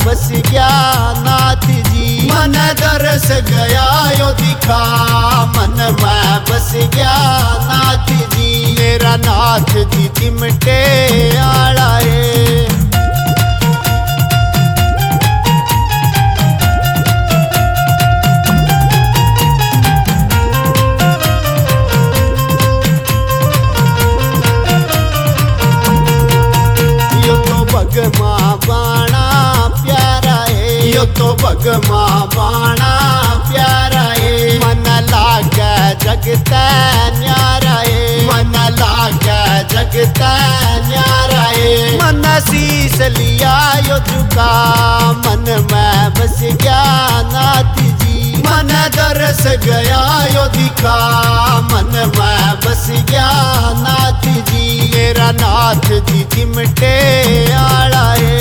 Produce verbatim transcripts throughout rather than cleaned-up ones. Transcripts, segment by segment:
बस गया नाथ जी। मन दरस गया यो दिखा मन में बस गया नाथ जी। मेरा नाथ जी चिमटे आला है। भगमा बाणा प्यारा है यो तो भगमा बाणा प्यारा है। मन लागे जगता न्यारा है मन लागे जगता न्यारा है। मन शीस लिया यो झुका मन में बस गया नाथ जी। मन दरस गया यो दिखा मन में बस गया नाथ जी। मेरा नाथ जी चिमटे आला है।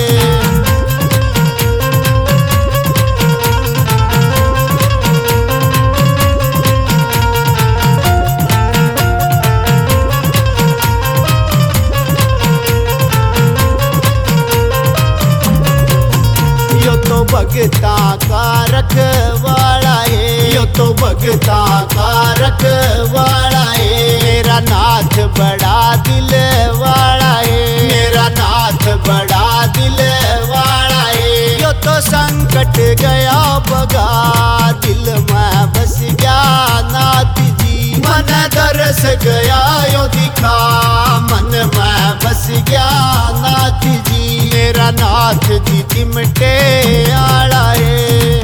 यो तो भगता का रखवाला है यो तो भगता का रखवाला है। मेरा नाथ बड़ा दिल वाला है मेरा नाथ बड़ा दिल वाला है। यो तो संकट गया बगा दिल में बस गया नाथ जी। मन दरस गया यो दिखा मन में बस गया नाथ जी। मेरा नाथ जी चिमटे आला है।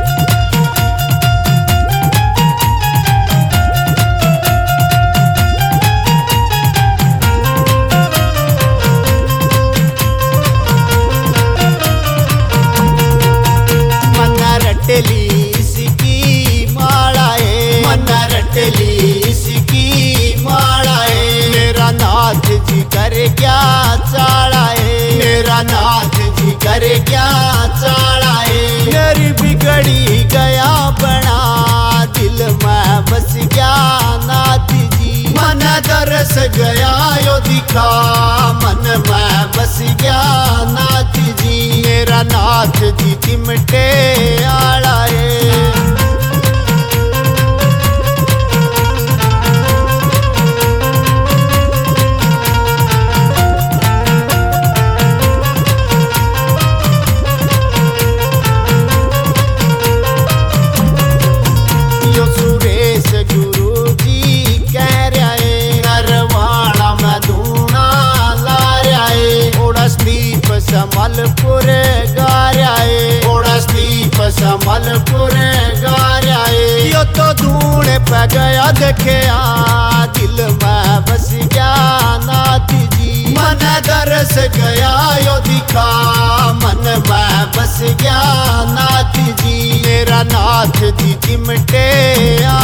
रटली इसकी माला है मन रटली इसकी माला है। मेरा नाथ जी कर क्या चाला है मेरा नाथ जी कर क्या चाला है। मेरी बिगड़ी गया बना दिल में बस गया नाथ जी। मन दरस गया यो दिखा मन में बस गया नाथ जी। मेरा नाथ जी चिमटे आला है। यो सुरेश गुरु जी कह रहा है नरवाड़ा में धूना ला रहा है। ओड़ा स्तीप समलपुर गा रहा है ओड़ा स्तीप समलपुर गा रहा है। यो तो धूने पे गया देखे आ दिल में बस गया नाथ जी। मन दरस गया यो दिखा मन में बस गया नाथ जी। मेरा नाथ जी चिमटे आ